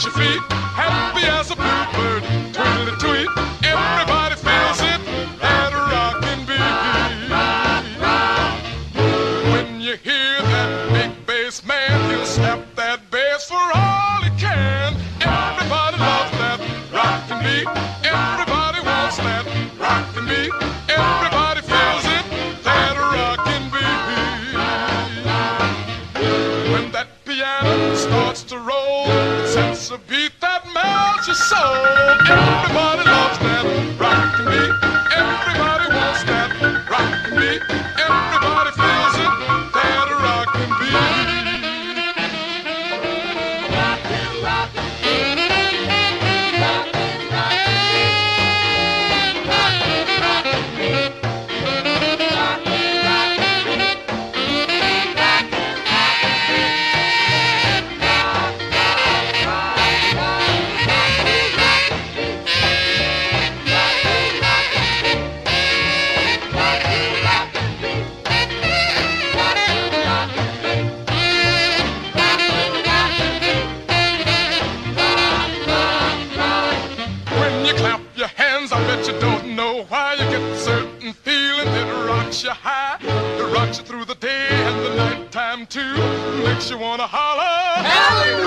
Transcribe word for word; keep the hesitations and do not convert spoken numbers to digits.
your feet, happy as a bluebird, twiddly tweet. Everybody feels it, that rockin' beat. When you hear that big bass man, he'll snap that bass for all he can. Everybody loves that rockin' beat. Everybody wants that rockin' beat. Everybody feels it, that rockin' beat. When that piano starts to roll, it sets a beat that melts your soul. Everybody loves that rockin' beat. Everybody wants that rockin' beat. Everybody feels it, that rockin' beat. I bet you don't know why you get a certain feeling that rocks you high, that rocks you through the day and the night time too, makes you wanna holler, hallelujah.